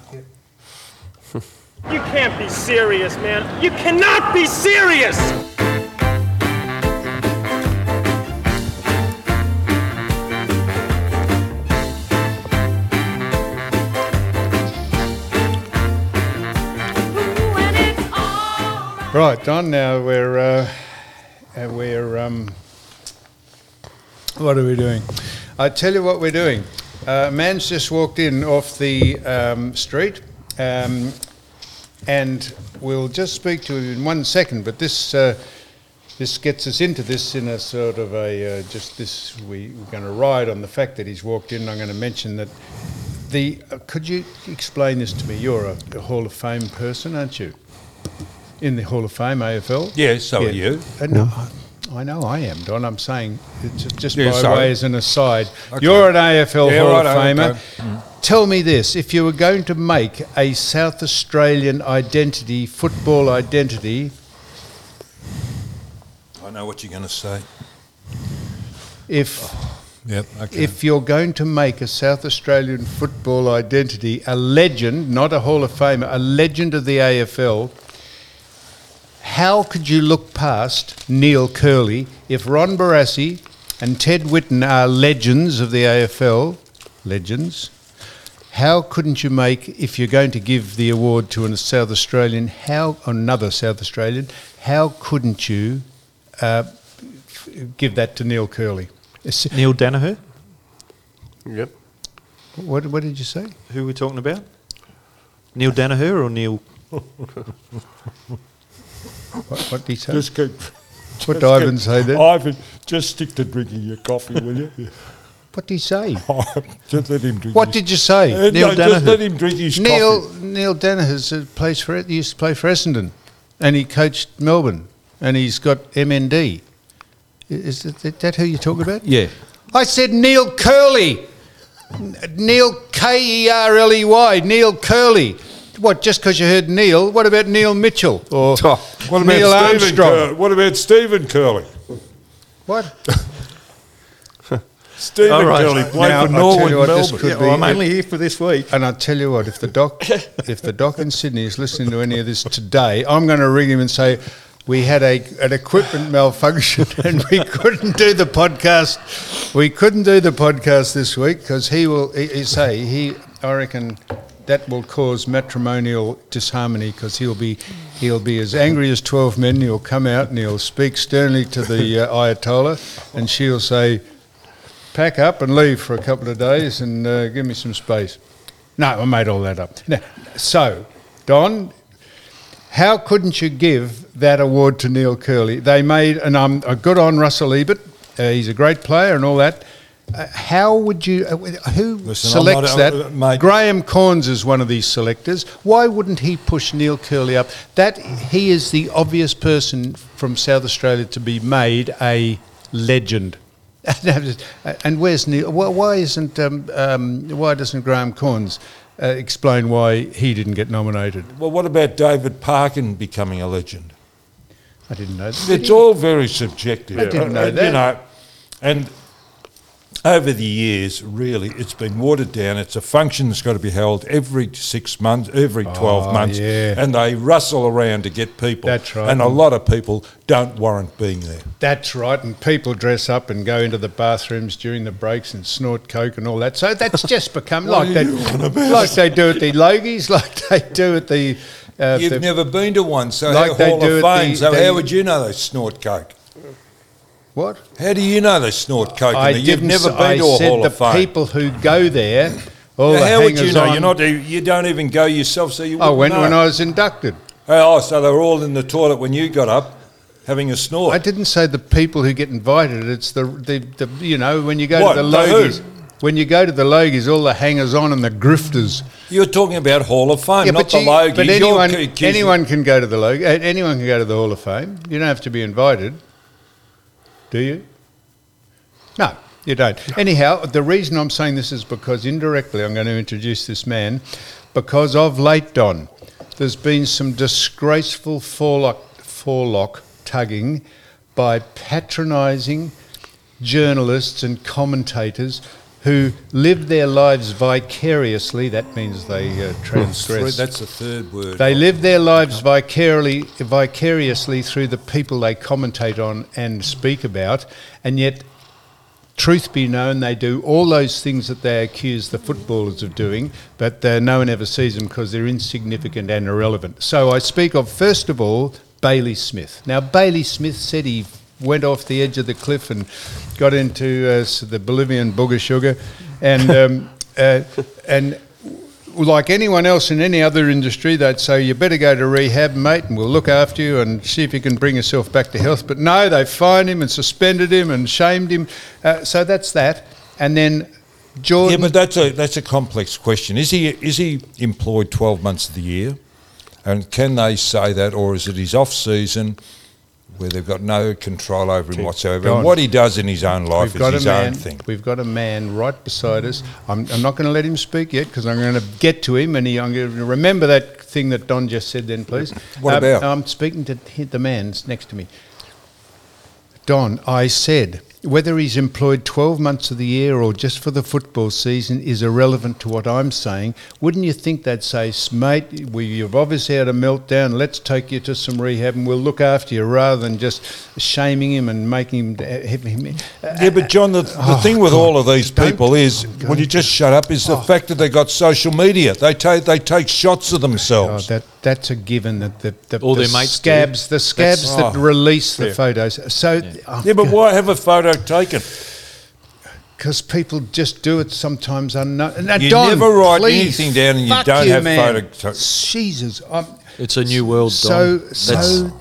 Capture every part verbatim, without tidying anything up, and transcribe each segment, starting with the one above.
You can't be serious, man. You cannot be serious! Right, Don, now we're, uh, uh, we're, um, what are we doing? I tell you what we're doing. Uh, a man's just walked in off the um, street, um, and we'll just speak to him in one second, but this uh, this gets us into this in a sort of a, uh, just this, we, we're going to ride on the fact that he's walked in. I'm going to mention that the, uh, could you explain this to me? You're a, a Hall of Fame person, aren't you? In the Hall of Fame, A F L? Yeah, so yeah. are you. Uh, no, I, I know I am, Don. I'm saying, it's just Yeah, by so- way as an aside, Okay. you're an A F L Yeah, Hall right, of Famer. okay. Mm. Tell me this, if you were going to make a South Australian identity, football identity, I know what you're going to say. if Yep, okay. if you're going to make a South Australian football identity, a legend, not a Hall of Famer, a legend of the A F L, how could you look past Neil Curley if Ron Barassi and Ted Whitten are legends of the A F L, legends? How couldn't you make, if you're going to give the award to a South Australian, how another South Australian, how couldn't you uh, f- give that to Neil Curley? It's- Neil Danaher? Yep. What, what did you say? Who are we talking about? Neil Danaher or Neil? What, what did he say? Just keep. What just did Ivan keep- say then? Ivan, just stick to drinking your coffee, will you? What did he say? Just let him drink. What his- did you say? Uh, Neil no, just Danaher. let him drink his Neil coffee. Neil Danaher's uh, plays for he used to play for Essendon, and he coached Melbourne, and he's got M N D. Is that, is that who you're talking about? Yeah. I said Neil Curley. N- Neil K E R L E Y. Neil Curley. What? Just because you heard Neil? What about Neil Mitchell or What about Neil Stephen Armstrong? Curley? What about Stephen Curley? What? Stephen All right. Curley played Now, for I'll tell Norwood, you what, this Melbourne. could Well, I'm be- only here for this week. And I tell you what, if the doc, if the doc in Sydney is listening to any of this today, I'm going to ring him and say we had a an equipment malfunction and we couldn't do the podcast. We couldn't do the podcast this week because he will. He, he say he. I reckon that will cause matrimonial disharmony because he'll be he'll be as angry as twelve men. He'll come out and he'll speak sternly to the uh, Ayatollah, and she'll say, pack up and leave for a couple of days and uh, give me some space. No, I made all that up. Now, so, Don, how couldn't you give that award to Neil Curley? They made, and I'm uh, good on Russell Ebert, uh, he's a great player and all that. Uh, how would you, uh, who Listen, selects I'm not, uh, that? mate. Graham Corns is one of these selectors. Why wouldn't he push Neil Curley up? That he is the obvious person from South Australia to be made a legend. And where's Neil? Why why isn't um, um, why doesn't Graham Corns uh, explain why he didn't get nominated? Well, what about David Parkin becoming a legend? I didn't know that. It's all very subjective. I didn't know Uh, that. You know, and over the years, really, it's been watered down. It's a function that's got to be held every six months, every twelve Oh, months, yeah. and they rustle around to get people. That's right. And a lot of people don't warrant being there. That's right, and people dress up and go into the bathrooms during the breaks and snort coke and all that. So that's just become What like are they, you on about? like they do at the Logies, like they do at the. Uh, You've the never been to one, so like how they Hall do of at Fame. the- so the- how would you know they snort coke? what? How do you know they snort coke? I in there? You've didn't never s- been I to a said Hall the of Fame. people who go there. All Now, the how would you know? hangers-on- You're not. e- You don't even go yourself, so you. Oh, wouldn't when know. when I was inducted. Oh, so they were all in the toilet when you got up, having a snort. I didn't say the people who get invited. It's the the, the you know when you go What, to the the who? Logies. When you go to the Logies, all the hangers-on and the grifters. You're talking about Hall of Fame, Yeah, not but, the you- Logies. but You're anyone, accusing- anyone can go to the Log. uh, Anyone can go to the Hall of Fame. You don't have to be invited, do you? No, you don't. Anyhow, the reason I'm saying this is because indirectly I'm going to introduce this man, because of late Don, there's been some disgraceful forelock, forelock tugging by patronising journalists and commentators who live their lives vicariously. That means they uh, Three- transgress. That's the third word. They live their lives vicariously, vicariously through the people they commentate on and speak about, and yet, truth be known, they do all those things that they accuse the footballers of doing, but uh, no one ever sees them because they're insignificant and irrelevant. So I speak of, first of all, Bailey Smith. Now, Bailey Smith said he went off the edge of the cliff and got into uh, s- the Bolivian booger sugar, and um, uh, and like anyone else in any other industry, they'd say, you better go to rehab, mate, and we'll look after you and see if you can bring yourself back to health. But no, they fined him and suspended him and shamed him. Uh, so that's that. And then Jordan... Yeah, but that's a that's a complex question. Is he is he employed twelve months of the year, and can they say that, or is it his off season where they've got no control over him whatsoever? Don, And what he does in his own life We've got, is his a man, own thing. we've got a man right beside us. I'm, I'm not going to let him speak yet because I'm going to get to him, and he, I'm going to remember that thing that Don just said then, please. What Um, about? I'm speaking to the man next to me. Don, I said, whether he's employed twelve months of the year or just for the football season is irrelevant to what I'm saying. Wouldn't you think they'd say, mate, we, you've obviously had a meltdown, let's take you to some rehab and we'll look after you, rather than just shaming him and making him... Have him Yeah, but John, the, the Oh, thing with God. all of these Don't- people is, don't- will you just shut up, is the Oh. fact that they got social media. They take they take shots of Oh, themselves. that that's a given. That the, the, All the their mates do. scabs, the scabs That's- that oh. release the photos. So, oh, yeah, but why have a photo taken? because people just do it sometimes unknown. Now, You Don, never write please, anything down and you fuck don't you, have man. photo- Jesus, I'm, It's a new world, so Don. so.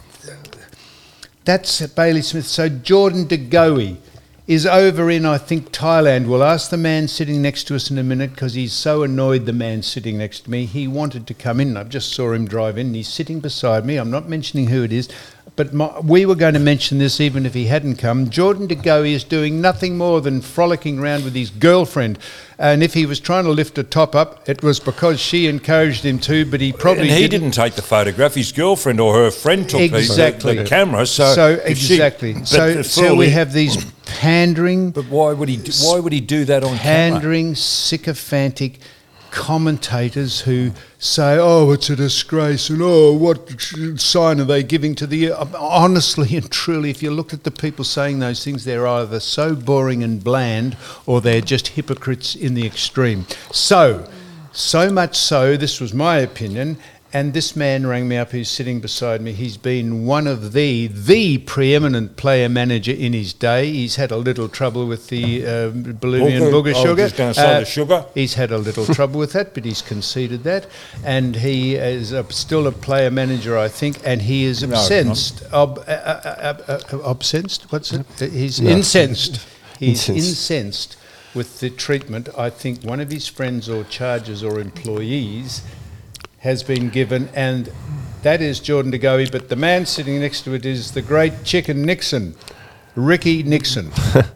That's Bailey Smith. So Jordan De Goey is over in, I think, Thailand. We'll ask the man sitting next to us in a minute because he's so annoyed, the man sitting next to me. He wanted to come in. I just saw him drive in. He's sitting beside me. I'm not mentioning who it is, but my, we were going to mention this even if he hadn't come. Jordan De Goey is doing nothing more than frolicking around with his girlfriend. And if he was trying to lift a top up, it was because she encouraged him to, but he probably And he didn't. didn't take the photograph. His girlfriend or her friend took the- Exactly. the, the camera. So, So if she- exactly. but so the so fool we is- have these pandering, But why would he? Do, why would he do that on camera? pandering, sycophantic commentators who say, "Oh, it's a disgrace," and "Oh, what sign are they giving to the?" Honestly and truly, if you look at the people saying those things, they're either so boring and bland, or they're just hypocrites in the extreme. So, so much so, this was my opinion. And this man rang me up, who's sitting beside me. He's been one of the, the preeminent player manager in his day. He's had a little trouble with the uh, Bolivian Booger. booger I was sugar. just gonna say the sugar. He's had a little trouble with that, but he's conceded that. And he is a, still a player manager, I think, and he is No, he's obsessed. Ob, uh, uh, uh, uh, obsessed? What's it? He's incensed. He's Incensed. incensed with the treatment. I think one of his friends or charges or employees has been given, and that is Jordan De Goey, but the man sitting next to it is the great Chicken Nixon, Ricky Nixon.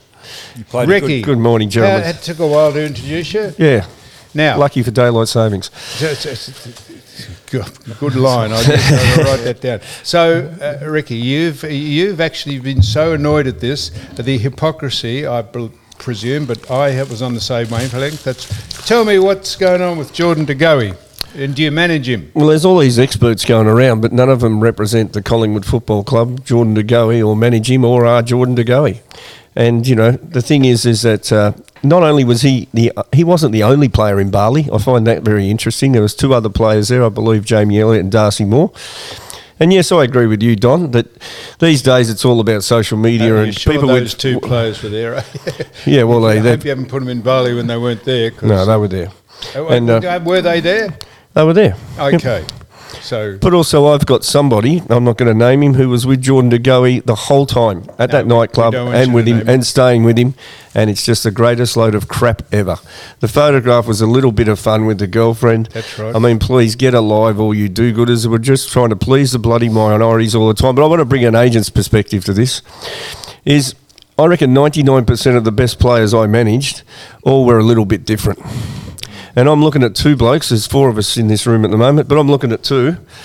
You played a Ricky. good- Good morning, Uh, gentlemen. it took a while to introduce you. Yeah, Now, lucky for daylight savings. it's- it's- it's- good, good line. I just got to write that down. So, uh, Ricky, you've you've actually been so annoyed at this, the hypocrisy, I bel presume, but I was on the same wavelength. That's. Tell me what's going on with Jordan De Goey, and do you manage him? Well, there's all these experts going around, but none of them represent the Collingwood Football Club, Jordan De Goey, or manage him, or are Jordan De Goey. And you know, the thing is, is that uh, not only was he the uh, he wasn't the only player in Bali. I find that very interesting. There was two other players there, I believe, Jamie Elliott and Darcy Moore. And yes, I agree with you, Don, that these days it's all about social media Are you and sure people those with two players were there? yeah, well, I they, hope they you haven't put them in Bali when they weren't there. 'cause- no, they were there. Oh, and, uh, were they there? They were there. Okay, so But also, I've got somebody, I'm not going to name him, who was with Jordan De Goey the whole time at No, that nightclub we don't want and you with to him name and staying with him. And it's just the greatest load of crap ever. The photograph was a little bit of fun with the girlfriend. That's right. I mean, please get alive, all you do-gooders. We're just trying to please the bloody minorities all the time. But I want to bring an agent's perspective to this. Is I reckon ninety-nine percent of the best players I managed all were a little bit different. And I'm looking at two blokes. There's four of us in this room at the moment, but I'm looking at two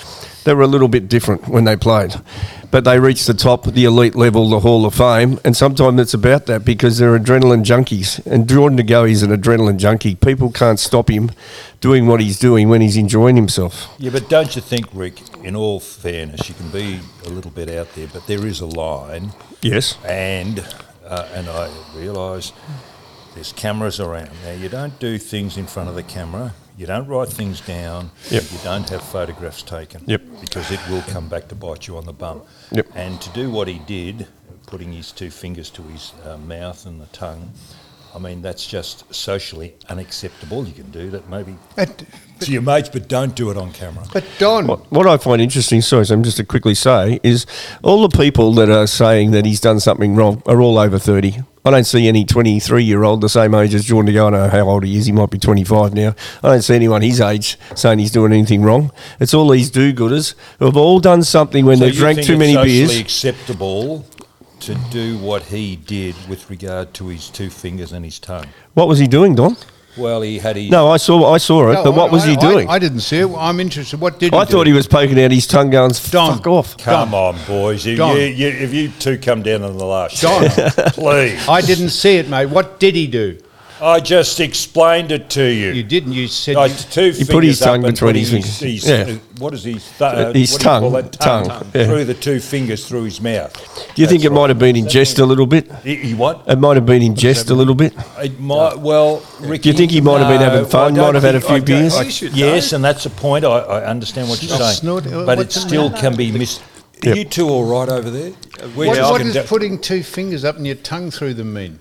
They were a little bit different when they played. But they reached the top, the elite level, the Hall of Fame, and sometimes it's about that because they're adrenaline junkies. And Jordan De Goey's an adrenaline junkie. People can't stop him doing what he's doing when he's enjoying himself. Yeah, but don't you think, Rick, in all fairness, you can be a little bit out there, but there is a line. Yes. And uh, and I realise there's cameras around. Now, you don't do things in front of the camera. You don't write things down. Yep. You don't have photographs taken. Yep. Because it will come back to bite you on the bum. Yep. And to do what he did, putting his two fingers to his uh, mouth and the tongue, I mean, that's just socially unacceptable. You can do that maybe But, to your mates, but don't do it on camera. but Don, What, what I find interesting, sorry, Sam, just to quickly say, is all the people that are saying that he's done something wrong are all over thirty. I don't see any twenty-three-year-old the same age as Jordan De Goey. I don't know how old he is. He might be twenty-five now. I don't see anyone his age saying he's doing anything wrong. It's all these do-gooders who have all done something when So they've you drank think too it's many socially beers. acceptable to do what he did with regard to his two fingers and his tongue? What was he doing, Don? Well, he had his... No, I saw I saw it, No, but what I- was he I- doing? I, I didn't see it. I'm interested. What did he I do? thought he was poking out his tongue going, Don. fuck off. Come on, boys. You, Don. you, you, if you two come down on the last Don. shot, please. I didn't see it, mate. What did he do? I just explained it to you. You didn't. You said Oh, you, two He put his fingers up tongue and between putting his fingers. his- Yeah. uh, what is his... Th- uh, His what do you call tongue. that? Tongue, Tongue. yeah. Through the two fingers through his mouth. Do you think That's it might have been in jest a little bit? He, he what? It might have been in jest a little bit. It might, well, Ricky... Do you think he might have been no, having fun, I don't might have had a think- few I don't- beers? I- You should yes, and that's the point. I, I understand what you're Snort- saying. snort- uh, but it what's the still matter? can be mis... Yep. Are you two all right over there? We're what, just what condu- does putting two fingers up and your tongue through them mean?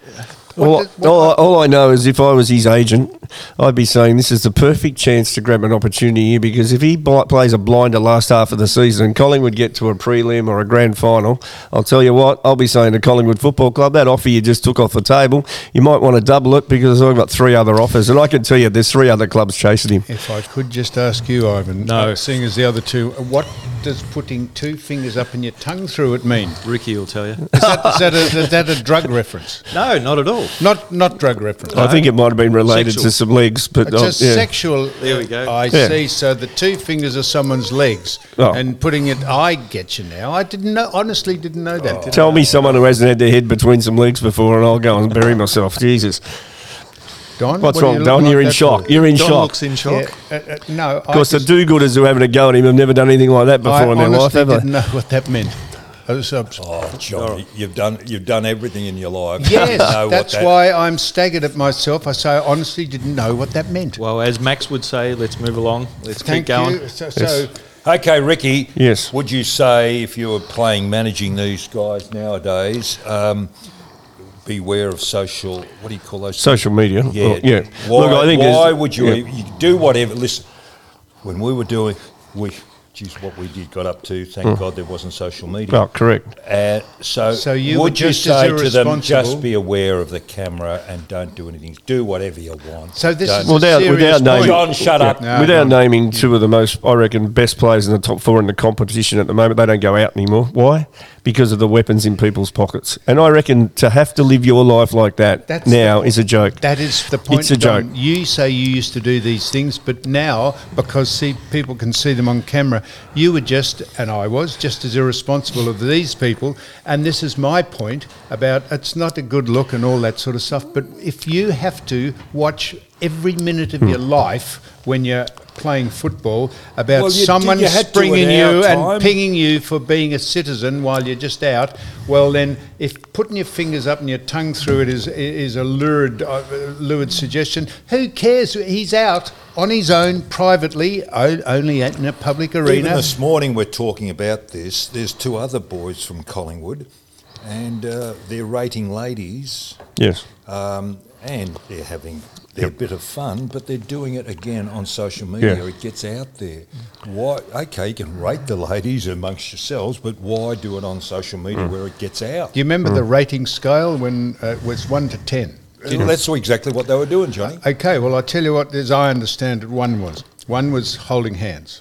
All, does- what- all, all I know is if I was his agent, I'd be saying this is the perfect chance to grab an opportunity here because if he bl- plays a blinder last half of the season and Collingwood get to a prelim or a grand final, I'll tell you what, I'll be saying to Collingwood Football Club, that offer you just took off the table, you might want to double it because I've got three other offers and I can tell you there's three other clubs chasing him. If I could just ask you, Ivan, No. uh, seeing as the other two, uh, what does putting two fingers up and your tongue through it mean? Ricky will tell you. Is that, is that, a, is that a drug reference? No, not at all. Not not drug reference. I think it might have been related Sexual. to some legs, but It's uh, a yeah. sexual. There we go. I Yeah. see. So the two fingers are someone's legs, Oh. and putting it. I get you now. I didn't know. Honestly, didn't know that. Tell me someone who hasn't had their head between some legs before and I'll go and bury myself. Jesus. Don, What's what are wrong, you Don? looking You're like in that shock. for? You're in Don shock. looks in shock. Yeah, uh, uh, no, Of course, the just, do-gooders who are having a go at him have never done anything like that before I in their life, honestly have they? didn't know what that meant. I was, uh, Oh, John, you've done you've done everything in your life. yes, You know what that's that- why I'm staggered at myself. I say I honestly didn't know what that meant. Well, as Max would say, let's move along. Let's Thank keep going. you. So, Yes. so Okay, Ricky. Yes. Would you say if you were playing, managing these guys nowadays, um, beware of social? What do you call those? Social media. Yeah. Well, yeah. Why, Look, I think why there's- would you, yeah. you do whatever? Listen, when we were doing, we, geez, what we did got up to. Thank God there wasn't social media. Oh, correct. Uh, so, So you were would you just as say to them, irresponsible- just be aware of the camera and don't do anything. Do whatever you want. So this Don't- is Well, a without- serious without point. naming- John, shut up. No, Without no. naming two of the most, I reckon, best players in the top four in the competition at the moment, they don't go out anymore. Why? Because of the weapons in people's pockets. And I reckon to have to live your life like that That's now the- is a joke. That is the point. It's a Don. joke. You say you used to do these things, but now because see people can see them on camera, you were just, and I was just as irresponsible of these people. And this is my point about it's not a good look and all that sort of stuff. But if you have to watch every minute of Hmm. your life when you're playing football about Well, you- someone you had to springing at our you time. and pinging you for being a citizen while you're just out, well then, if putting your fingers up and your tongue through it is is a lurid, uh, lurid suggestion, who cares? He's out on his own, privately, o- only in a public Even arena. this morning we're talking about this. There's two other boys from Collingwood, and uh, they're rating ladies, Yes. um, and they're having their bit of fun, but they're doing it again on social media. Yeah. It gets out there. Why? Okay, you can rate the ladies amongst yourselves, but why do it on social media where it gets out? Do you remember the rating scale when uh, it was one to ten? That's exactly what they were doing, Johnny. Okay, well I tell you what, as I understand it, one was one was holding hands.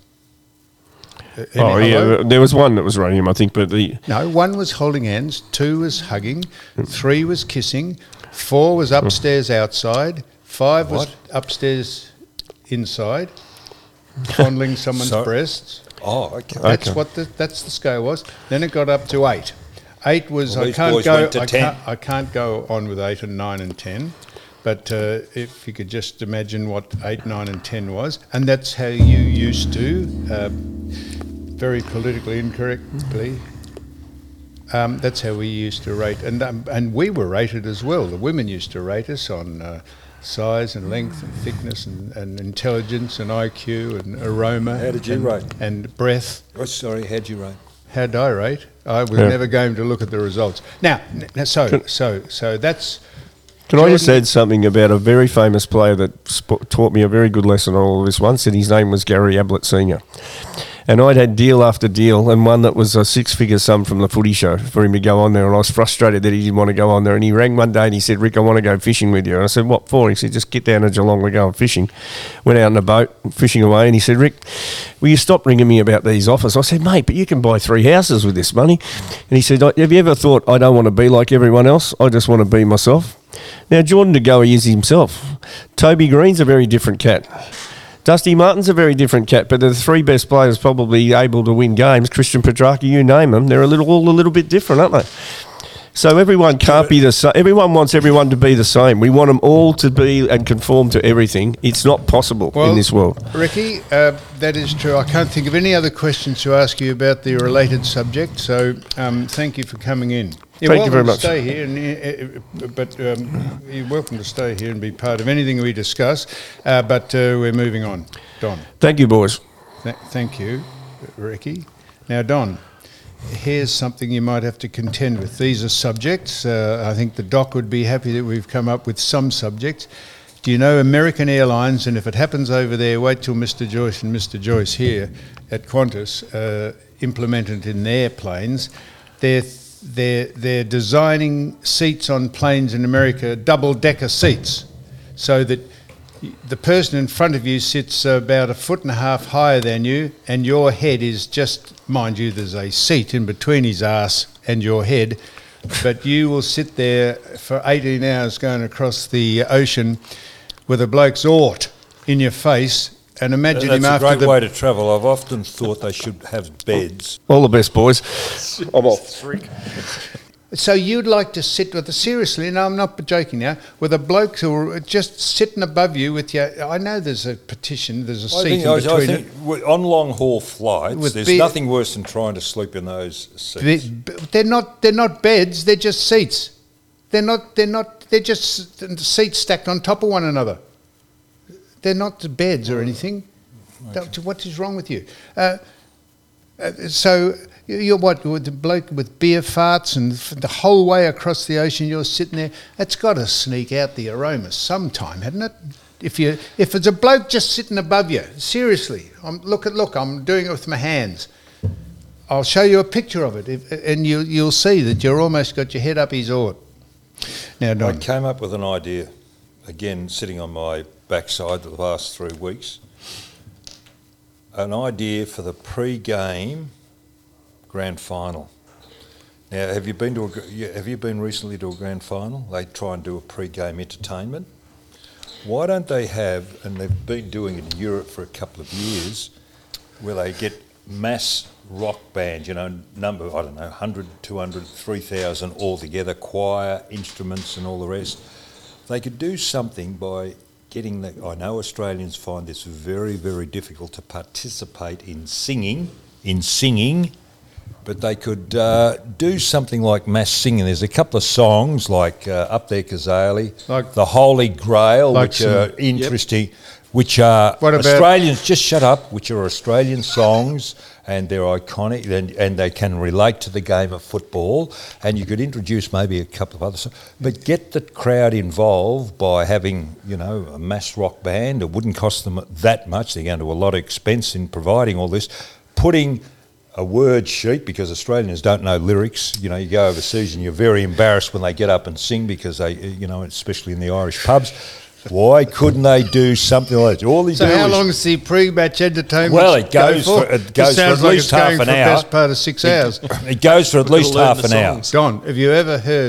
Uh, any- Oh, hello? yeah. There was one that was rating him, I think, but the. No, one was holding hands, two was hugging, three was kissing, four was upstairs outside, five was What? upstairs inside. fondling someone's So- breasts. Oh, okay. That's Okay. what the that's the scale was. Then it got up to eight. Eight was Well, I these can't boys go. went to I ten. can't, I can't go on with eight and nine and ten. But uh, if you could just imagine what eight, nine, and ten was, and that's how you used to, uh, very politically incorrectly. Um, that's how we used to rate, and um, and we were rated as well. The women used to rate us on uh, size and length and thickness and, and intelligence and I Q and aroma. How did you and, rate? And breath. Oh, sorry, how'd you rate? How did I rate? I was Yeah. never going to look at the results. Now, n- now so Can- so so that's. Can I just Jordan- add something about a very famous player that sp- taught me a very good lesson on all of this once, and his name was Gary Ablett Senior And I'd had deal after deal, and one that was a six-figure sum from the footy show for him to go on there, and I was frustrated that he didn't want to go on there. And he rang one day and he said, "Rick, I want to go fishing with you." And I said, "What for?" He said, "Just get down to Geelong, we're going fishing." Went out in a boat, fishing away, and he said, "Rick, will you stop ringing me about these offers?" I said, "Mate, but you can buy three houses with this money." And he said, "Have you ever thought, I don't want to be like everyone else, I just want to be myself?" Now, Jordan De Goey is himself. Toby Green's a very different cat. Dusty Martin's a very different cat, but the three best players probably able to win games. Christian Petrarca, you name them, they're a little all a little bit different, aren't they? So everyone can't be the same. Everyone wants everyone to be the same. We want them all to be and conform to everything. It's not possible in this world. Ricky, uh, that is true. I can't think of any other questions to ask you about the related subject, so um, thank you for coming in. You're Thank you very welcome much. to stay here, and, uh, uh, but um, you're welcome to stay here and be part of anything we discuss, uh, but uh, we're moving on. Don. Thank you, boys. Th- thank you, Ricky. Now, Don, here's something you might have to contend with. These are subjects. Uh, I think the doc would be happy that we've come up with some subjects. Do you know American Airlines, and if it happens over there, wait till Mister Joyce and Mister Joyce here at Qantas uh, implement it in their planes. They're, they're, they're designing seats on planes in America, double-decker seats, so that the person in front of you sits about a foot and a half higher than you, and your head is just, mind you, there's a seat in between his ass and your head, but you will sit there for eighteen hours going across the ocean with a bloke's aort in your face, and imagine That's him a after great the... way to travel. I've often thought they should have beds. All the best, boys. I'm off. So you'd like to sit with, seriously, no, I'm not joking now, with a bloke who are just sitting above you with your, I know there's a petition, there's a I seat think, in I, between I it. think w- on long haul flights, With there's be- nothing worse than trying to sleep in those seats. Be- They're not. They're not beds. They're just seats. They're not. They're not. They're just seats stacked on top of one another. They're not beds or anything. That- What is wrong with you? Uh, uh, so you're what? With the bloke with beer farts and f- the whole way across the ocean, you're sitting there. It's got to sneak out the aroma sometime, hadn't it? If you, if it's a bloke just sitting above you, seriously, I'm, look at look. I'm doing it with my hands. I'll show you a picture of it, if, and you, you'll see that you're almost got your head up his oar. Now, I Don, came up with an idea, again, sitting on my backside the last three weeks. An idea for the pre-game grand final. Now, have you been to a, gr- yeah, have you been recently to a grand final? They try and do a pre-game entertainment. Why don't they have, and they've been doing it in Europe for a couple of years, where they get mass rock bands, you know, number, I don't know, one hundred, two hundred, three thousand altogether, choir, instruments and all the rest. They could do something by getting the, I know Australians find this very, very difficult to participate in singing, in singing, but they could uh, do something like mass singing. There's a couple of songs like uh, Up There Kazali, Like- The Holy Grail, like which are some- interesting, which are What about- Australians, just shut up, which are Australian songs, and they're iconic, and, and they can relate to the game of football, and you could introduce maybe a couple of other songs, but get the crowd involved by having, you know, a mass rock band. It wouldn't cost them that much. They're going to a lot of expense in providing all this. Putting a word sheet, because Australians don't know lyrics. You know, you go overseas and you're very embarrassed when they get up and sing, because they, you know, especially in the Irish pubs. Why couldn't they do something like that? All they so do how is, long is the pre-match entertainment? Well, it goes go for- for? it goes for sounds at like least it's going half an for hour. Best part of six hours. it goes for at least learn half the an hour. songs. Don, have you ever heard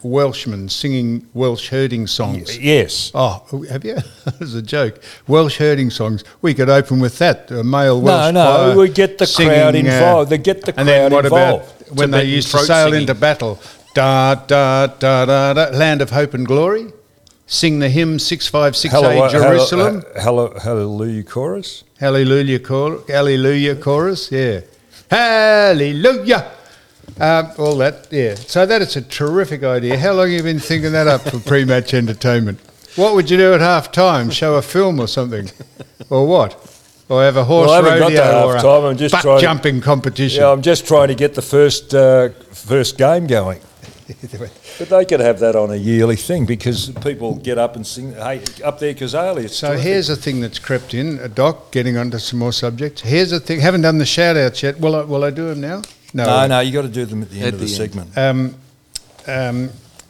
Welshmen singing Welsh herding songs. Yes. Oh, have you? As a joke, Welsh herding songs. We could open with that. A male No, Welsh no, choir we get the singing, crowd uh, involved. They get the and then crowd what involved. about when they Tibetan used to throat sail singing. into battle? Da da da da da. Land of hope and glory. Sing the hymn six five six Hello- A Jerusalem. hello- hello- Hallelujah chorus. Hallelujah chorus. Hallelujah chorus. Yeah. Hallelujah. Um, all that. Yeah. So that is a terrific idea. How long have you been thinking that up for pre-match entertainment? What would you do at half time? Show a film or something, or what? Or have a horse Well, I haven't got rodeo to or half-time, a I'm just butt trying to- jumping competition? Yeah, I'm just trying to get the first uh, first game going. But they could have that on a yearly thing because people get up and sing, hey, up there, Kazali. It's So terrific. here's a thing that's crept in, uh, Doc, getting onto some more subjects. Here's a thing, haven't done the shout-outs yet. Will I, will I do them now? No, no, you got to do them at the end At of the, the end. segment. Um, um,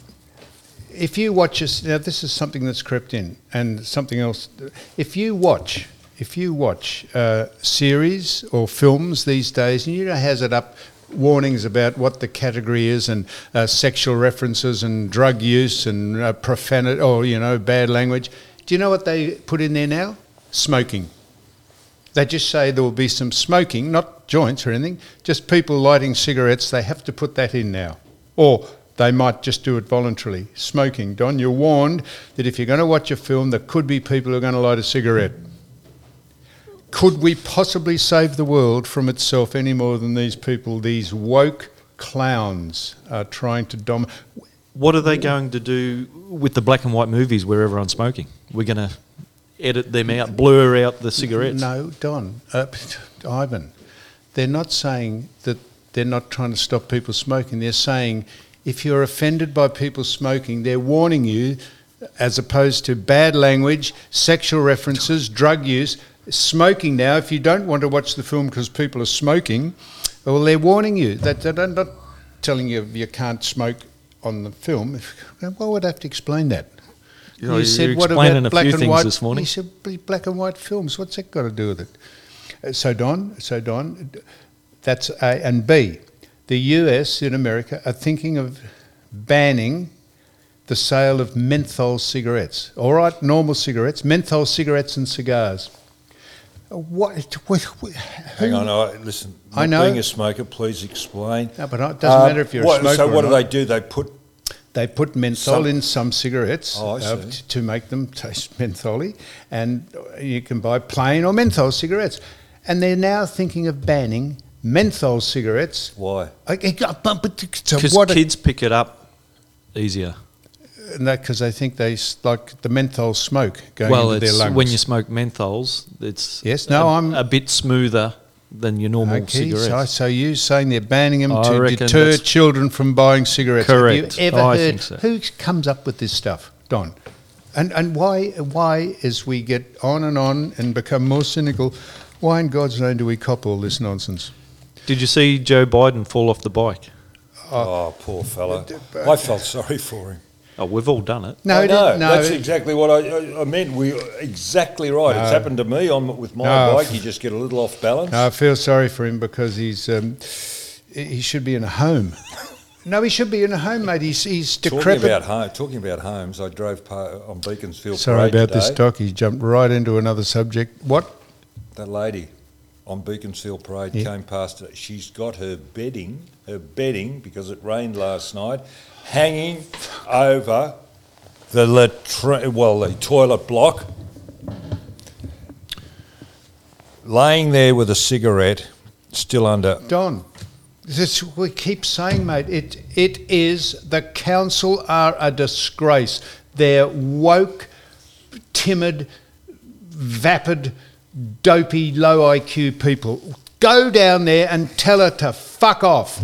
if you watch us, now this is something that's crept in, and something else. If you watch, if you watch uh, series or films these days, and you know has it up warnings about what the category is and uh, sexual references and drug use and uh, profanity or you know bad language. Do you know what they put in there now? Smoking. They just say there will be some smoking, not joints or anything, just people lighting cigarettes. They have to put that in now. Or they might just do it voluntarily. Smoking. Don, you're warned that if you're going to watch a film, there could be people who are going to light a cigarette. Could we possibly save the world from itself any more than these people, these woke clowns are trying to dominate? What are they going to do with the black and white movies where everyone's smoking? We're going to edit them out, blur out the cigarettes. No, Don, uh, Ivan, they're not saying that they're not trying to stop people smoking. They're saying if you're offended by people smoking, they're warning you, as opposed to bad language, sexual references, drug use, smoking now. If you don't want to watch the film because people are smoking, well, they're warning you. That they're not telling you you can't smoke on the film. Why would I have to explain that? You know, you're explaining a few things white? this morning. He said black and white films. What's that got to do with it? Uh, So Don, so Don, that's A and B. The U S in America are thinking of banning the sale of menthol cigarettes. All right, normal cigarettes, menthol cigarettes and cigars. Uh, What? what, what Hang who- on, I, listen. I not know. Being a smoker, please explain. No, but it doesn't Um, matter if you're what- a smoker So or what do not. they do? They put They put menthol Some- in some cigarettes Oh, I uh, see. t- to make them taste mentholy, and you can buy plain or menthol cigarettes. And they're now thinking of banning menthol cigarettes. why? So Because what? kids pick it up easier. Because they think they s- like the menthol smoke going well, into their it's lungs. when you smoke menthols, it's Yes, no, a, I'm- a bit smoother than your normal Okay, so, cigarettes. so you saying they're banning them I to reckon deter that's- children from buying cigarettes? Correct. Have you ever I heard think so. who comes up with this stuff, Don? And and why why as we get on and on and become more cynical, why in God's name do we cop all this nonsense? Did you see Joe Biden fall off the bike? Oh, poor fella. I felt sorry for him. Oh, we've all done it. No, I it know. didn't- no, That's it- exactly what I, I, I meant. We exactly right. It's No. happened to me on with my No. bike. You just get a little off balance. No, I feel sorry for him because he's um, he should be in a home. No, he should be in a home, mate. He's he's Talking decrepit. about home, talking about homes, I drove par- on Beaconsfield Sorry Parade about today. this, Doc. He jumped right into another subject. What? That lady on Beaconsfield Parade Yeah. came past it. She's got her bedding, her bedding, because it rained last night, hanging over the latra- well, the toilet block, laying there with a cigarette, still under. Don, this we keep saying, mate. It it is the council are a disgrace. They're woke, timid, vapid, dopey, low I Q people. Go down there and tell her to fuck off.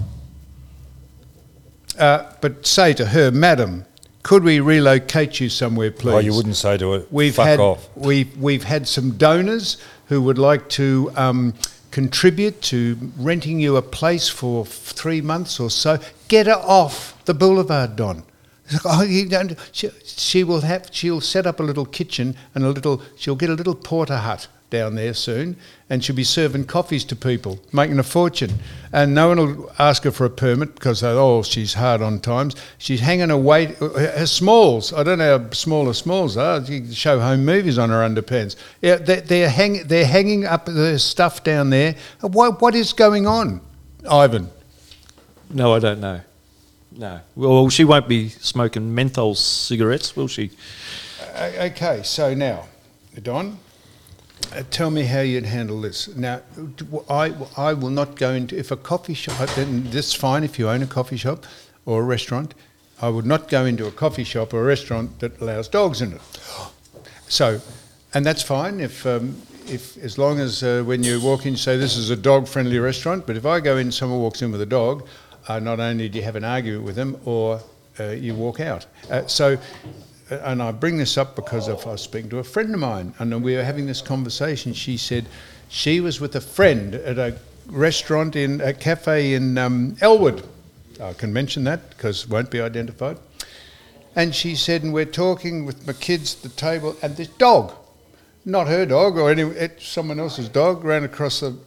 Uh, but say to her, Madam, could we relocate you somewhere, please? Oh, you wouldn't say to her, We've fuck had off. we've we've had some donors who would like to um, contribute to renting you a place for f- three months or so. Get her off the boulevard, Don. It's like, oh, you don't, she, she will have. She'll set up a little kitchen and a little. She'll get a little porter hut down there soon, and she'll be serving coffees to people, making a fortune. And no one will ask her for a permit because, oh, she's hard on times. She's hanging her weight, her smalls. I don't know how small her smalls are. You can show home movies on her underpants. Yeah, they're, they're, hang, they're hanging up the stuff down there. What, what is going on, Ivan? No, I don't know. No. Well, she won't be smoking menthol cigarettes, will she? Uh, okay, so now, Don, uh, tell me how you'd handle this. Now, I, I will not go into, if a coffee shop, then that's fine if you own a coffee shop or a restaurant, I would not go into a coffee shop or a restaurant that allows dogs in it. So, and that's fine if, um, if as long as uh, when you walk in, you say this is a dog-friendly restaurant, but if I go in, someone walks in with a dog, uh, not only do you have an argument with them, or uh, you walk out. Uh, so, and I bring this up because of, I was speaking to a friend of mine, and we were having this conversation. She said she was with a friend at a restaurant in a cafe in um, Elwood. I can mention that because it won't be identified. And she said, and we're talking with my kids at the table, and this dog, not her dog or any, it, someone else's dog, ran across the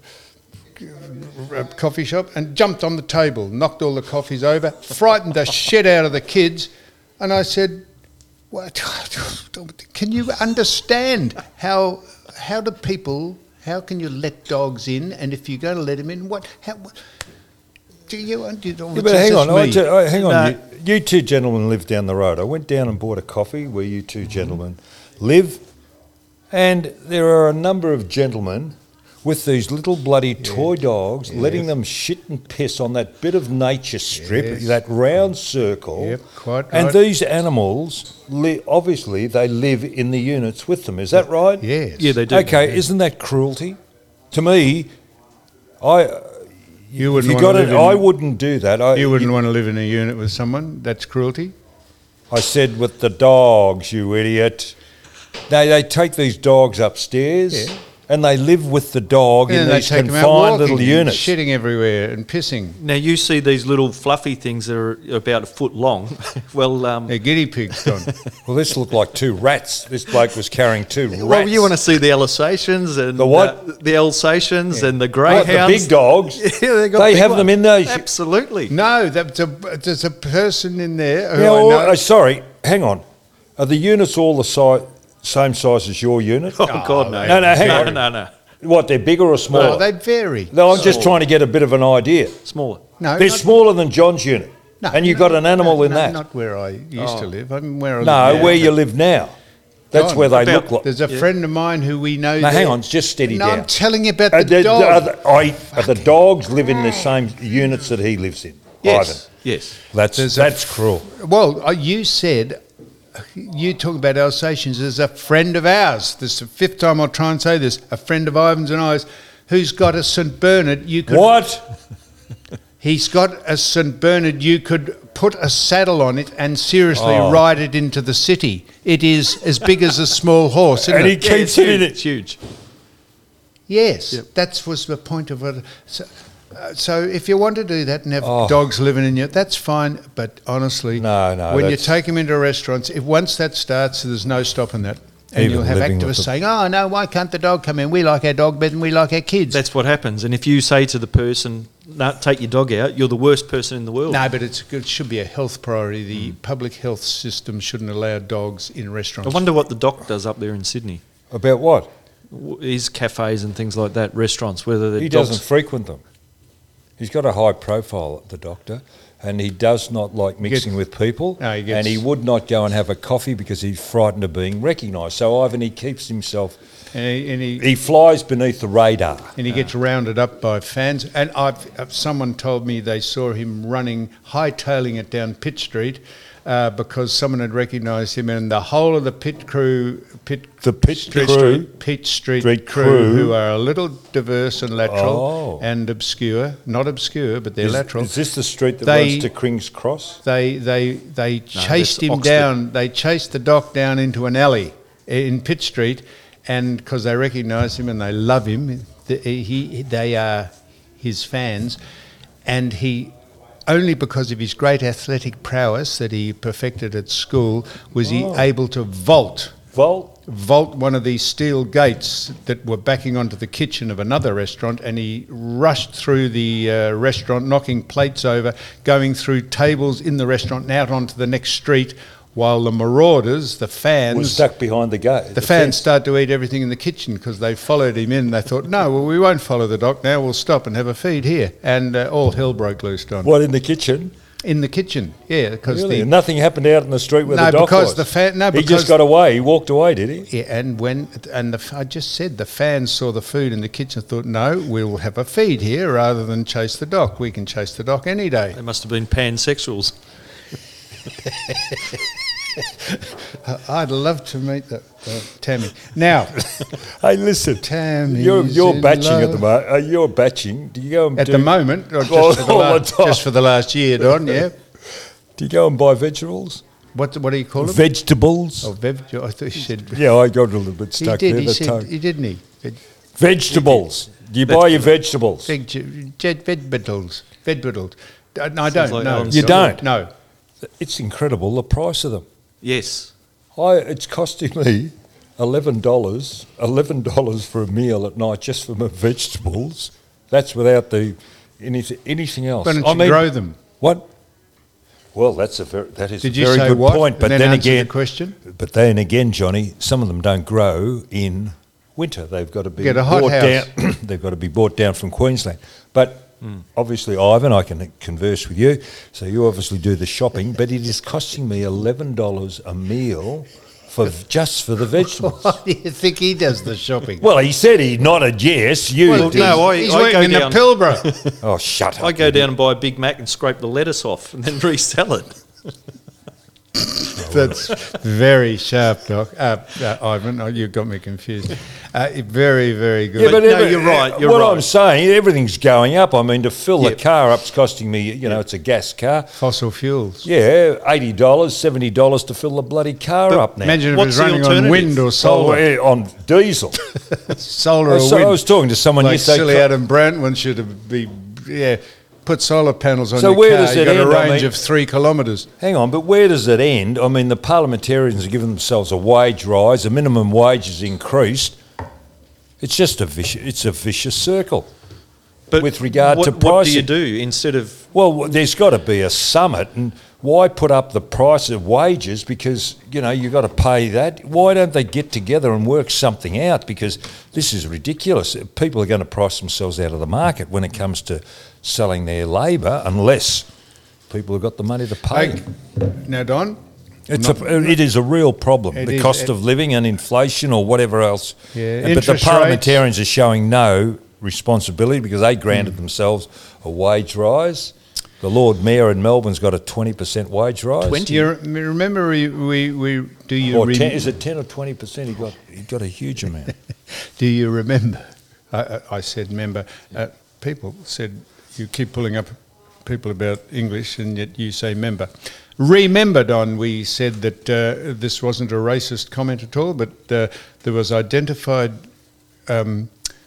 uh, coffee shop and jumped on the table, knocked all the coffees over, frightened the shit out of the kids. And I said, what? Can you understand how how do people, how can you let dogs in? And if you're going to let them in, what? How, what do you? Do you Yeah, but hang on, I tell- I- hang on. You, you two gentlemen live down the road. I went down and bought a coffee where you two gentlemen live, and there are a number of gentlemen with these little bloody toy dogs, Yes. letting them shit and piss on that bit of nature strip, Yes. that round circle. Yep, quite And right. these animals, li- obviously, they live in the units with them. Is that right? Yes. Yeah, they do. Okay, isn't that cruelty? To me, I. You If wouldn't you want got to it, live in, I wouldn't do that. I, You wouldn't want to live in a unit with someone. That's cruelty. I said with the dogs, you idiot. They they take these dogs upstairs Yeah. and they live with the dog And in they these take them out confined walking little and units. shitting everywhere and pissing. Now, you see these little fluffy things that are about a foot long. well, um, They're guinea pigs, Don. Well, this looked like two rats. This bloke was carrying two rats. well, you want to see the Alsatians and The what? uh, the Alsatians and the What, greyhounds. the big dogs? Yeah, they got They big have ones. them in those. Absolutely. No, that's a, there's a person in there who Yeah, I well, know. uh, sorry, hang on. Are the units all the si- same size as your unit? Oh, God, no. No, no, hang no, on. No, no, What, they're bigger or smaller? Oh, they vary. no, I'm just trying to get a bit of an idea. Smaller. No, They're not- smaller than John's unit. no, and you've no, got an animal no, in no, that. Not where I used to live. I mean, where I No, live now. where you live now. That's John, where they about- look like. There's a friend of mine who we know. Now, hang there- on, just steady no, down. I'm telling you about Uh, the, the, dog. the other, I, uh, the dogs live in the same units that he lives in. Yes. Ivan. Yes. That's, There's a- that's cruel. Well, uh, you said, you talk about Alsatians, there's a friend of ours, this is the fifth time I'll try and say this, a friend of Ivan's and I's, who's got a Saint Bernard, you could... What? He's got a Saint Bernard, you could put a saddle on it and seriously Oh. ride it into the city. It is as big as a small horse, isn't And he it? Yeah, keeps it's it in huge. it. It's huge. Yes, Yep. that was the point of it. So, uh, so if you want to do that and have Oh. dogs living in you, that's fine. But honestly, No, no, when you that's- take them into restaurants, if once that starts, there's no stopping that. And Even you'll have living with activists them. saying, "Oh no, why can't the dog come in? We like our dog better than we like our kids." That's what happens. And if you say to the person, no, take your dog out, you're the worst person in the world. no, but it's, it should be a health priority. The public health system shouldn't allow dogs in I restaurants. wonder what the doc does up there in Sydney. About what? W- His cafes and things like that, restaurants, whether the He dogs... doesn't frequent them. He's got a high profile, the doctor, and he does not like mixing Get- with people. No, he gets- and he would not go and have a coffee because he's frightened of being recognised. So Ivan, he keeps himself. and he, and he, He flies beneath the radar. and he gets rounded up by fans. And I've, uh, someone told me they saw him running, hightailing it down Pitt Street uh, because someone had recognised him, and the whole of the Pitt crew, Pitt, The Pitt Street, crew? Street, Pitt Street, Street crew, crew? who are a little diverse and lateral Oh. and obscure, not obscure, but they're Is, lateral. is this the street that They- runs to King's Cross? They they they chased that's him Oxford. down. They chased the doc down into an alley in Pitt Street, and because they recognise him and they love him, the, he they are his fans, and he. Only because of his great athletic prowess that he perfected at school was he able to vault Vault? vault one of these steel gates that were backing onto the kitchen of another restaurant, and he rushed through the uh, restaurant, knocking plates over, going through tables in the restaurant and out onto the next street, while the marauders, the fans... Was stuck behind the gate. The, fans started to eat everything in the kitchen because they followed him in. They thought, no, well, we won't follow the doc now. We'll stop and have a feed here. And uh, all hell broke loose, Don. What, in the kitchen? In the kitchen, yeah. Because Really? the, And nothing happened out in the street where No, the doc because was? the fan- no, He because- just got away. He walked away, did he? Yeah, and when and the, I just said the fans saw the food in the kitchen, thought, no, we'll have a feed here rather than chase the doc. We can chase the doc any day. They must have been pansexuals. I'd love to meet that uh, Tammy. Now, Hey, listen. Tammy's You're, you're in batching at love. the moment. Uh, you're batching. Do you go and at do, the moment, or just, All- for the all la- the time. just for the last year, Don, yeah. Do you go and buy vegetables? What what do you call them? Vegetables? Oh, veg- I thought you said. Yeah, I got a little bit He stuck did. there. He the said. tongue. He didn't he? Veg, Vegetables. Do you buy your vegetables? veg, veg, vegetables. Vegetables. Uh, No, I don't. like no, Alan You don't? No. It's incredible, the price of them. Yes. I, it's costing me eleven dollars, eleven dollars for a meal at night just for my vegetables. That's without the anything, anything else. Why don't I you mean, grow them? What? Well, that's a very, that is Did a you very say good what? point. And But then then, answer the again, question? But then again, Johnny, some of them don't grow in winter. They've got to be Get a hot brought house. down. They've got to be brought down from Queensland. But obviously, Ivan, I can converse with you. So you obviously do the shopping. But it is costing me eleven dollars a meal for just for the vegetables. Why do you think he does the shopping? Well, he said he nodded yes. You Well, did. no, I- he's I working go in the down- Pilbara. Oh, shut up. I go down and buy a Big Mac and scrape the lettuce off and then resell it. That's very sharp, Doc. Uh, uh, Ivan, oh, you got me confused. Uh, very, very good. Yeah, but no, every- you're right, you're what right. I'm saying, everything's going up. I mean, to fill Yep. the car up's costing me, you know, it's a gas car. Fossil fuels. Yeah, eighty dollars, seventy dollars to fill the bloody car up now. Imagine if it What's was the running on alternative? wind or Oh, solar. yeah, on diesel. Solar I or was, wind. I was talking to someone like yesterday. silly Adam Brantman should have be, yeah, put solar panels on So your where car. does You've it got a end? I range mean- of three kilometres. Hang on, but where does it end? I mean, the parliamentarians have given themselves a wage rise. The minimum wage is increased. It's just a vicious. It's a vicious circle. But With regard what, to what do pricing. you do instead of Well, there's got to be a summit, and why put up the price of wages? Because you know you've got to pay that. Why don't they get together and work something out? Because this is ridiculous. People are going to price themselves out of the market when it comes to selling their labour, unless people have got the money to pay. Okay. Now, Don, It's not- a, it is a real problem. It The is- cost it- of living and inflation or whatever else. Yeah, but the interest parliamentarians are showing no responsibility because they granted themselves a wage rise. The Lord Mayor in Melbourne's got a twenty percent wage rise. do you re- remember we, we, we do you Or rem- ten, is it ten or twenty percent? He got he got a huge amount. do you remember? I, I, I said member. Uh, people said you keep pulling up people about English and yet you say member. Remember, Don, we said that uh, this wasn't a racist comment at all, but uh, there was identified um,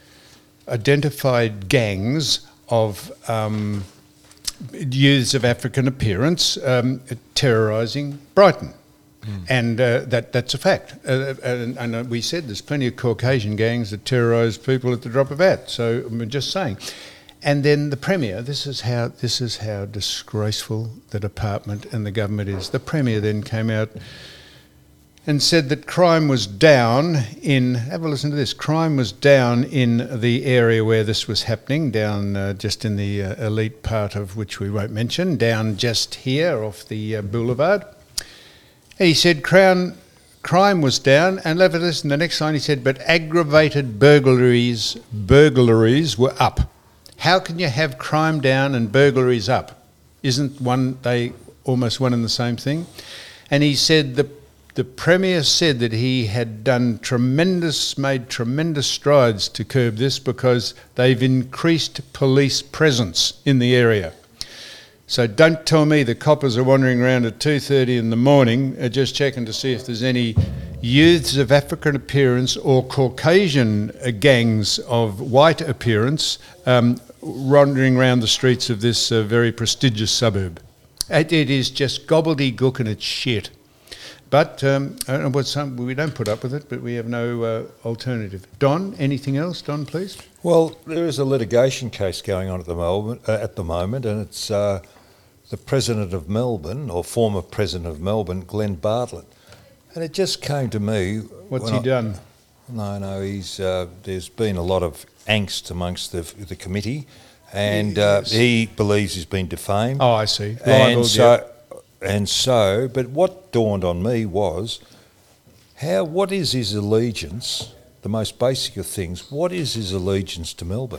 identified gangs of um, youths of African appearance um, terrorising Brighton. And uh, that that's a fact. Uh, and, and uh, we said there's plenty of Caucasian gangs that terrorise people at the drop of a hat. So I'm just saying. And then the Premier, this is how this is how disgraceful the department and the government is. The Premier then came out and said that crime was down in, have a listen to this, crime was down in the area where this was happening, down uh, just in the uh, elite part of which we won't mention, down just here off the uh, boulevard. He said Crown crime was down, and let us listen, the next line he said, but aggravated burglaries, burglaries were up. How can you have crime down and burglaries up? Isn't one they almost one and the same thing? And he said the the Premier said that he had done tremendous, made tremendous strides to curb this because they've increased police presence in the area. So don't tell me the coppers are wandering around at two thirty in the morning uh, just checking to see if there's any youths of African appearance or Caucasian uh, gangs of white appearance um, wandering around the streets of this uh, very prestigious suburb. It, it is just gobbledygook and it's shit. But um, and what's some, we don't put up with it, but we have no uh, alternative. Don, anything else? Don, please. Well, there is a litigation case going on at the moment, uh, at the moment, and it's uh, the president of Melbourne, or former president of Melbourne, Glenn Bartlett. And it just came to me. What's when he I- done? No, no, he's. Uh, there's been a lot of angst amongst the the committee, and uh, Yes. he believes he's been defamed. Oh, I see. and Libeled, so, and so, but what dawned on me was, how? What is his allegiance? The most basic of things. What is his allegiance to Melbourne?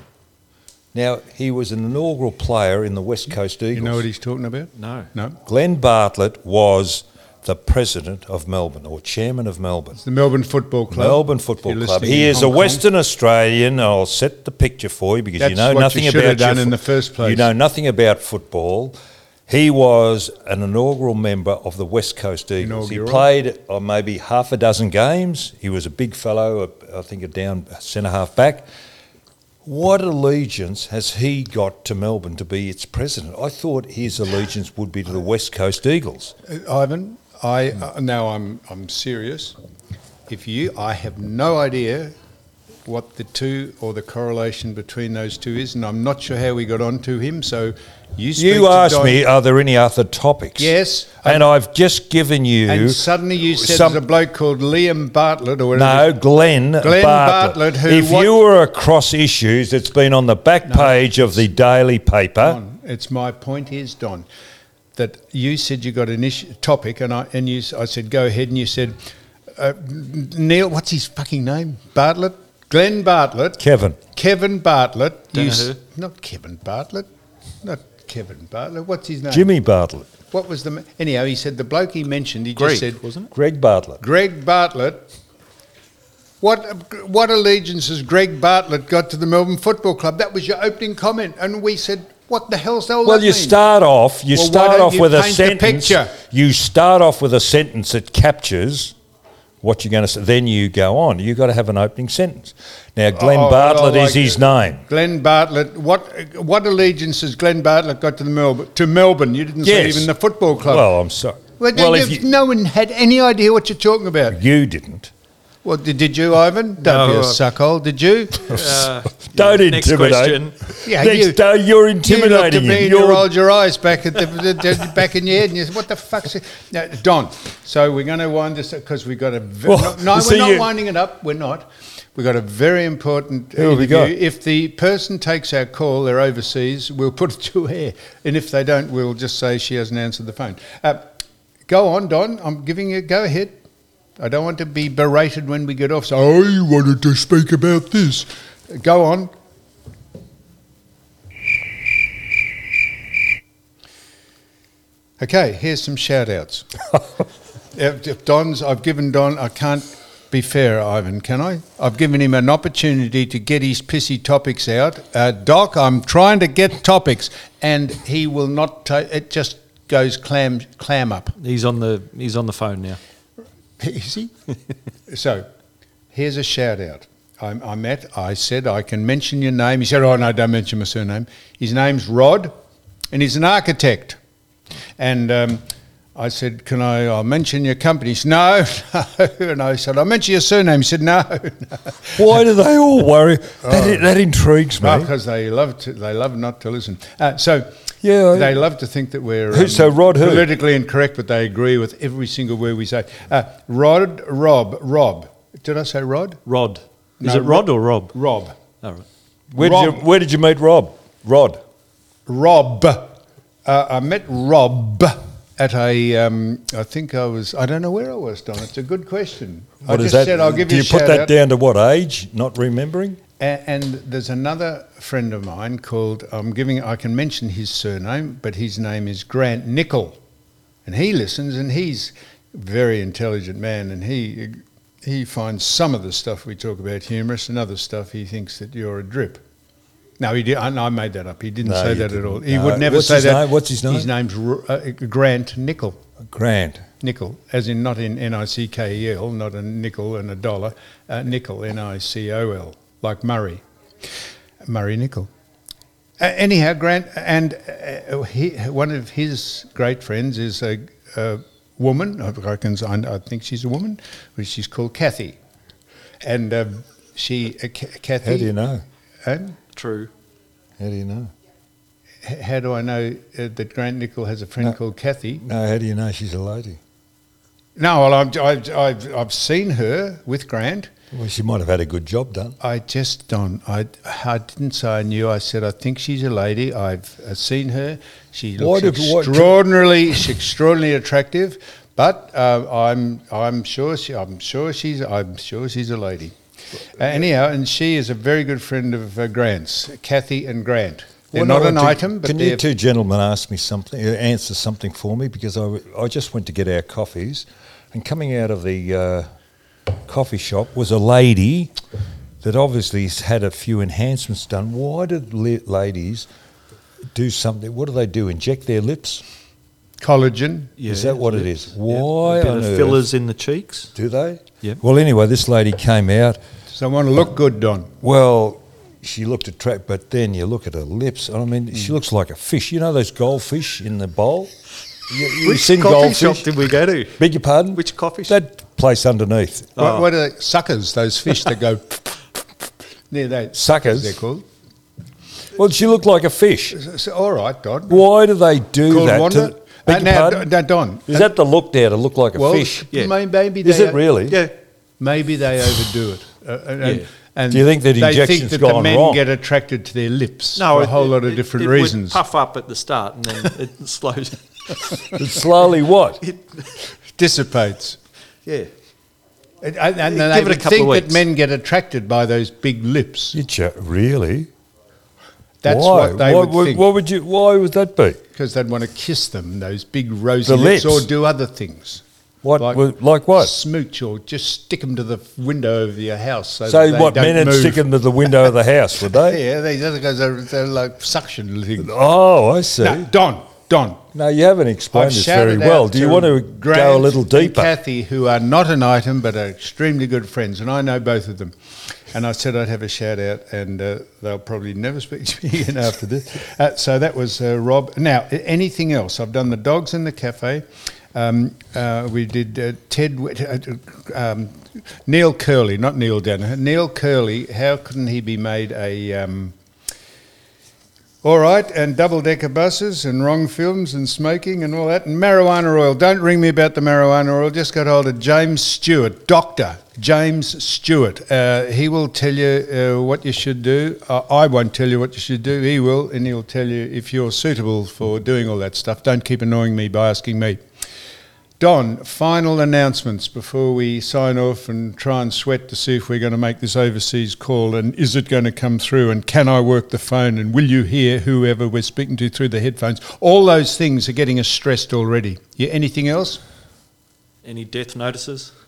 Now, he was an inaugural player in the West Coast Eagles. You know what he's talking about? No. No. Glenn Bartlett was the president of Melbourne, or chairman of Melbourne. The Melbourne Football Club. Melbourne If Football you're Club. listening He in is a Hong Kong. Western Australian. I'll set the picture for you because you That's know what you nothing should have about your done in fo- the first place. You know nothing about football. He was an inaugural member of the West Coast Eagles. Inaugural. He played uh, maybe half a dozen games. He was a big fellow, uh, I think a down centre half back. What allegiance has he got to Melbourne to be its president? I thought his allegiance would be to the West Coast Eagles. Uh, Ivan, I uh, now I'm I'm serious. If you, I have no idea what the two or the correlation between those two is, and I'm not sure how we got onto him. So you speak You to asked Don- me, are there any other topics? Yes, And I've just given you... and suddenly you said some- there's a bloke called Liam Bartlett or whatever. No, Glenn, Glenn Bartlett. Bartlett, who if what- you were across issues, it's been on the back page of the Daily Paper. Don, it's my point is, Don, that you said you got an issue, topic, and I and you, s- I said go ahead, and you said uh, Neil, what's his fucking name? Bartlett, Glenn Bartlett, Kevin. Kevin Bartlett. You s- Danaher. not Kevin Bartlett, not Kevin Bartlett. What's his name? Jimmy Bartlett. What was the ma- anyhow? He said the bloke he mentioned. He Greg, just said wasn't it? Greg Bartlett. Greg Bartlett. What what allegiance has Greg Bartlett got to the Melbourne Football Club? That was your opening comment, and we said, "What the hell's all Well, that you mean?" start off. You Well, why start don't off you with a paint the sentence. picture? You start off with a sentence that captures what you're going to say. Then you go on. You've got to have an opening sentence. Now, Glenn Oh, Bartlett well, is like, his name. Glenn Bartlett. What what allegiance has Glenn Bartlett got to the Melbourne? To Melbourne, you didn't say Yes. even the football club. Well, I'm sorry. Well, well, you- if you, no one had any idea what you're talking about. you didn't. Well, did, did you, Ivan? Don't be No, a uh, suckhole. Did you? Uh, Don't next intimidate. question. Yeah, Next you- day, you're You looked intimidating at me him. and you You're- rolled your eyes back at the, the, the back in your head, and you said, "What the fuck's it?" Now, Don. So we're going to wind this up because we've got a. Ve- Well, no, no, see we're not you- winding it up. We're not. We've got a very important Who have we interview. got? If the person takes our call, they're overseas. We'll put it to air, and if they don't, we'll just say she hasn't answered the phone. Uh, go on, Don. I'm giving you. Go ahead. I don't want to be berated when we get off. So I wanted to speak about this. Go on. Okay, here's some shout outs. if, if Don's, I've given Don, I can't be fair, Ivan, can I? I've given him an opportunity to get his pissy topics out. Uh, Doc, I'm trying to get topics, and he will not, ta- it just goes clam, clam up. He's on the he's on the phone now. Is he? So, here's a shout out. I, I met, I said, I can mention your name. He said, oh, no, don't mention my surname. His name's Rod, and he's an architect. And um, I said, can I, I'll mention your company. He said, no, no. And I said, I'll mention your surname. He said, no, no. Why do they all worry? That, that intrigues me. Because they love to, they love not to listen. Uh, so Yeah, I- they love to think that we're Who- so Rod who? politically incorrect, but they agree with every single word we say. Uh, Rod, Rob, Rob. Did I say Rod? Rod. Is No, it Rod Ro- or Rob? Rob. All right. Where did, you, Rob. where did you meet Rob? Rod. Rob. Uh, I met Rob at a, um, I think I was, I don't know where I was, Don. It's a good question. What I is just that? said I'll give Do you you a put shout that out. down to what age? Not remembering? A- And there's another friend of mine called, I'm giving, I can mention his surname, but his name is Grant Nicol. And he listens, and he's a very intelligent man, and he he finds some of the stuff we talk about humorous, and other stuff he thinks that you're a drip. No, he did, I, I made that up. He didn't No, say you that at didn't. all. He No. would never What's say his that. name? What's his name? His name's R- uh, Grant Nicol. Grant. Nickel, as in not in N I C K E L, not a nickel and a dollar, uh, nickel, N I C O L, like Murray, Murray Nickel. Uh, anyhow, Grant, and uh, he, one of his great friends is a, a woman. I reckon I, I think she's a woman, but she's called Kathy, and um, she uh, K- Kathy. How do you know? And True. How do you know? h- how do I know uh, that Grant Nichol has a friend No. called Kathy? No, how do you know she's a lady? No, well, I've, I've, I've, I've seen her with Grant. Well, she might have had a good job done. I just don't. I, I didn't say I knew. I said I think she's a lady. I've uh, seen her. She Why looks did- what- extraordinarily, she's extraordinarily attractive. But uh, I'm, I'm sure she, I'm sure she's, I'm sure she's a lady. Uh, anyhow, and she is a very good friend of uh, Grant's, Kathy and Grant. They're Well, not no, an do- item, but can they're you two gentlemen ask me something, uh, answer something for me? Because I, w- I just went to get our coffees, and coming out of the uh, coffee shop was a lady that obviously has had a few enhancements done. Why did li- ladies do something? What do they do? Inject their lips? collagen. Yeah, is that what it lips. is? Yeah. Why A bit on of earth fillers in the cheeks. do they? Yep. Well, anyway, this lady came out. So I want to look good, Don. Well, she looked attractive, but then you look at her lips. I mean, Mm. she looks like a fish. You know those goldfish in the bowl? You, you Which seen coffee goldfish? shop did we go to? Beg your pardon? Which coffee shop? That place underneath. Oh. What, what are they? Suckers? Those fish that go. Yeah, they Suckers? They're called. Well, she looked like a fish. So, so, all right, Don. Why do they do Called that? Wanda? To, beg Uh, your now, pardon? D- Don. Is that the look there to look like a well, fish? Yeah. may- maybe Is they, it really? Yeah. Maybe they overdo it. Uh, and, and- Yeah. and Do you think that they think injection's that the gone men wrong? get attracted to their lips No, for a it- whole lot of it- different it reasons? Would puff up at the start and then it slows. It's slowly what? Dissipates. Yeah. And, and, and Give they it a would couple think of that weeks. men get attracted by those big lips. You ch- really? That's why? what they why, would would think. Why would you? Why would that be? Because they'd want to kiss them, those big rosy The lips, lips? or do other things. What? Like, like what? Smooch, or just stick them to the window of your house. So, So that they what? don't Men would move. stick them to the window of the house, would they? Yeah, they just because they're, they're like suction things. Oh, I see. No, Don, Don. No, you haven't explained I've this shouted very well. out Do you to want to Grant go a little and deeper? Kathy, who are not an item but are extremely good friends, and I know both of them. And I said I'd have a shout out, and uh, they'll probably never speak to me again after this. Uh, so that was uh, Rob. Now, a- anything else? I've done the dogs in the cafe. Um, uh, we did uh, Ted, uh, um, Neil Curley, not Neil Danaher. Neil Curley. How couldn't he be made a? Um, all right, and double-decker buses and wrong films and smoking and all that. And marijuana oil. Don't ring me about the marijuana oil. Just got hold of James Stewart, Doctor James Stewart. Uh, he will tell you uh, what you should do. Uh, I won't tell you what you should do. He will, and he'll tell you if you're suitable for doing all that stuff. Don't keep annoying me by asking me. Don, final announcements before we sign off and try and sweat to see if we're going to make this overseas call, and is it going to come through, and can I work the phone, and will you hear whoever we're speaking to through the headphones? All those things are getting us stressed already. Yeah, anything else? Any death notices?